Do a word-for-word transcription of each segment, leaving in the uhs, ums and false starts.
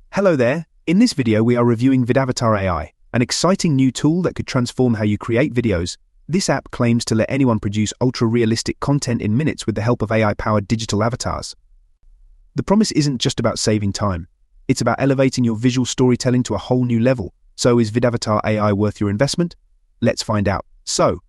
Hello there, in this video we are reviewing vidAvatar A I, an exciting new tool that could transform how you create videos. This app claims to let anyone produce ultra-realistic content in minutes with the help of A I-powered digital avatars. The promise isn't just about saving time, it's about elevating your visual storytelling to a whole new level. So is vidAvatar A I worth your investment? Let's find out. So,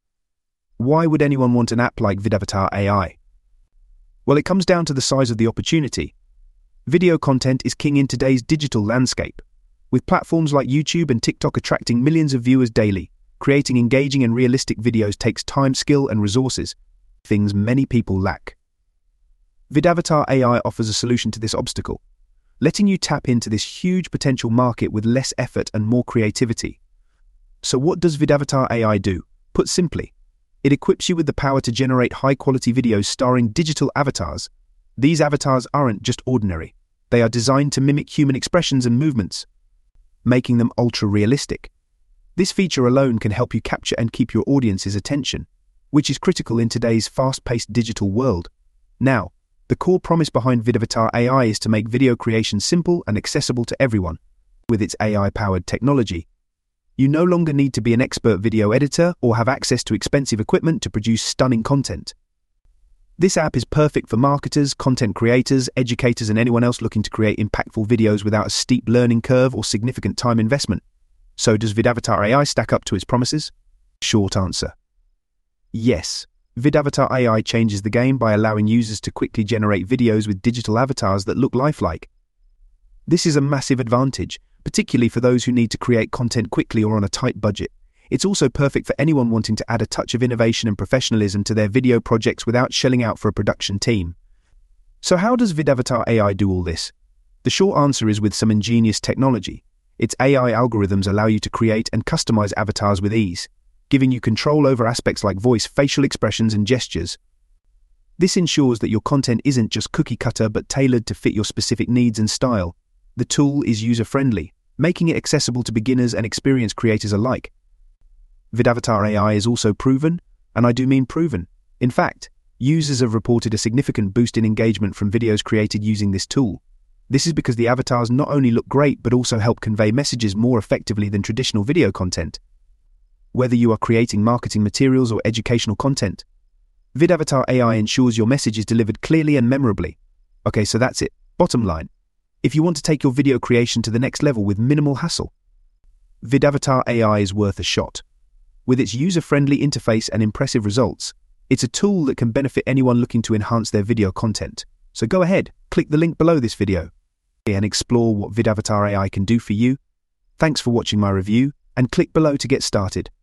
why would anyone want an app like vidAvatar A I? Well, it comes down to the size of the opportunity. Video content is king in today's digital landscape. With platforms like YouTube and TikTok attracting millions of viewers daily, creating engaging and realistic videos takes time, skill, and resources, things many people lack. vidAvatar A I offers a solution to this obstacle, letting you tap into this huge potential market with less effort and more creativity. So what does vidAvatar A I do? Put simply, it equips you with the power to generate high-quality videos starring digital avatars. These avatars aren't just ordinary. They are designed to mimic human expressions and movements, making them ultra-realistic. This feature alone can help you capture and keep your audience's attention, which is critical in today's fast-paced digital world. Now, the core promise behind vidAvatar A I is to make video creation simple and accessible to everyone. With its A I-powered technology, you no longer need to be an expert video editor or have access to expensive equipment to produce stunning content. This app is perfect for marketers, content creators, educators, and anyone else looking to create impactful videos without a steep learning curve or significant time investment. So does vidAvatar A I stack up to its promises? Short answer: yes. vidAvatar A I changes the game by allowing users to quickly generate videos with digital avatars that look lifelike. This is a massive advantage, particularly for those who need to create content quickly or on a tight budget. It's also perfect for anyone wanting to add a touch of innovation and professionalism to their video projects without shelling out for a production team. So how does vidAvatar A I do all this? The short answer is with some ingenious technology. Its A I algorithms allow you to create and customize avatars with ease, giving you control over aspects like voice, facial expressions, and gestures. This ensures that your content isn't just cookie-cutter but tailored to fit your specific needs and style. The tool is user-friendly, making it accessible to beginners and experienced creators alike. vidAvatar A I is also proven, and I do mean proven. In fact, users have reported a significant boost in engagement from videos created using this tool. This is because the avatars not only look great but also help convey messages more effectively than traditional video content. Whether you are creating marketing materials or educational content, vidAvatar A I ensures your message is delivered clearly and memorably. Okay, so that's it. Bottom line, if you want to take your video creation to the next level with minimal hassle, vidAvatar A I is worth a shot. With its user-friendly interface and impressive results, it's a tool that can benefit anyone looking to enhance their video content. So go ahead, click the link below this video and explore what vidAvatar A I can do for you. Thanks for watching my review, and click below to get started.